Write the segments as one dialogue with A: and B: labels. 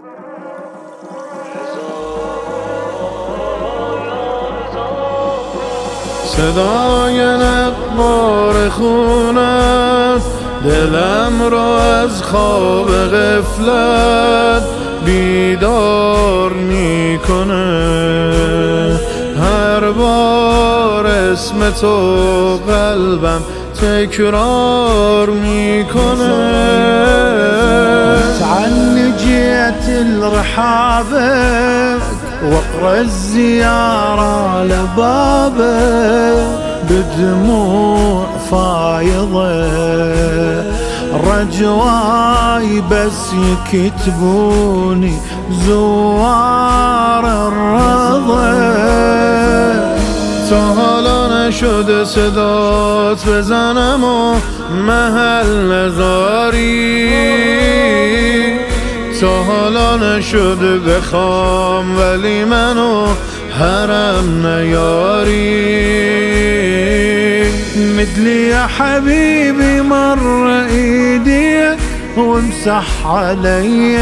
A: صدای نقار خونت دلم را از خواب غفلت بیدار میکنه. هر بار اسم تو قلبم تکرار میکنه.
B: عني جيت الرحابك واقرا الزيارة لبابك بدموع فايضة رجواي بس يكتبوني زوار الرضا.
A: تا حالا نشده صدات بزنم و محل نذاری، تا حالا نشده بخوام ولی منو حرم نیاری.
B: مدلي يا حبيبي مر ايدي وامسح علي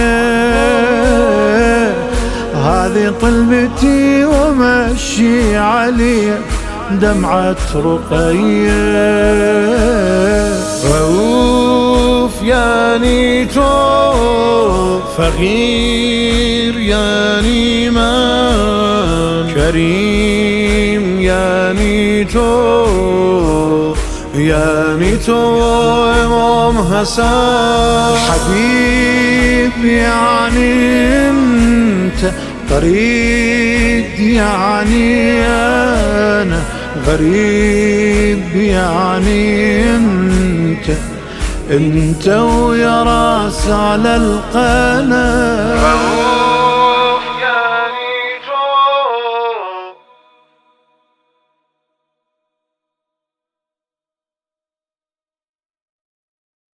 B: هذه طلبتي ومشي علي دمعة رقية.
A: رؤوف یعنی تو، فقیر یعنی من، کریم یعنی تو، یعنی تو امام حسن.
B: حبيب يعني انت، طريق يعني انا، غريب يعني انت ويا راس على القنا.